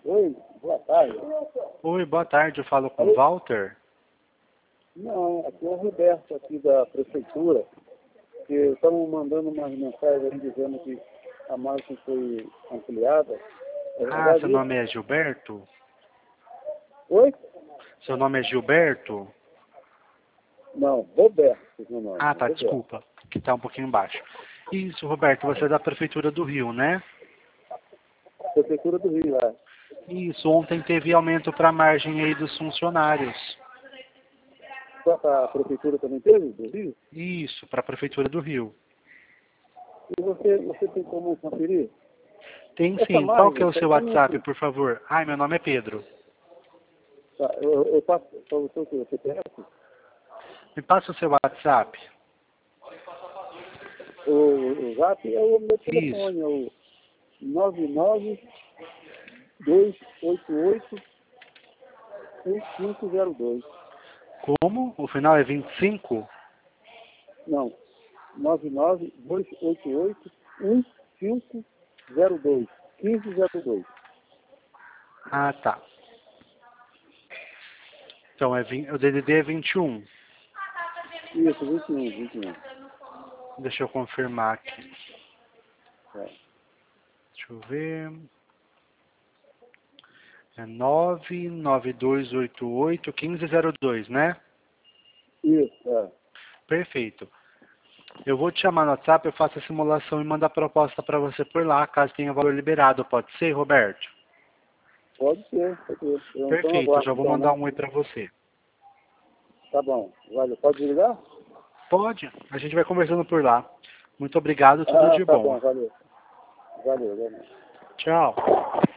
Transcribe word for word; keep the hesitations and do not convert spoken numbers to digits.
Oi, boa tarde. Oi, boa tarde, eu falo com Alô? o Walter. Não, aqui é o Roberto, aqui da prefeitura, que estão mandando umas mensagens aí dizendo que a margem foi ampliada. É Ah, verdade seu isso? nome é Gilberto? Oi? Seu nome é Gilberto? Não, Roberto, é o meu nome. Ah, tá, Roberto. desculpa, que tá um pouquinho baixo. Isso, Roberto, você é da Prefeitura do Rio, né? Prefeitura do Rio, lá. Isso, ontem teve aumento para a margem aí dos funcionários. Só a prefeitura também teve, do Rio? Isso, para a Prefeitura do Rio. E você, você tem como conferir? Tem Essa sim, qual que é margem, o tá seu sendo WhatsApp, assim. por favor? Ai, meu nome é Pedro. Tá, eu, eu passo para você o que? O C P F? Me passa o seu WhatsApp. O, o Zap é o meu Isso. telefone, é o nove nove dois oito oito um cinco zero dois. Como? O final é vinte e cinco? Não, nove nove dois oito oito um cinco zero dois. quinze zero dois. Ah, tá. Então, é vinte, o D D D é vinte e um. Isso, vinte e um, vinte e um. Deixa eu confirmar aqui. É. Deixa eu ver. É nove nove dois oito oito um cinco zero dois, né? Isso, é. Perfeito. Eu vou te chamar no WhatsApp, eu faço a simulação e mando a proposta para você por lá, caso tenha valor liberado. Pode ser, Roberto? Pode ser, pode ser. Eu então Perfeito, eu já aguardo vou então, mandar né? um oi para você. Tá bom. Valeu. Pode desligar? Pode, a gente vai conversando por lá. Muito obrigado, tudo Ah, de tá bom. bom, valeu. Valeu, valeu. Tchau.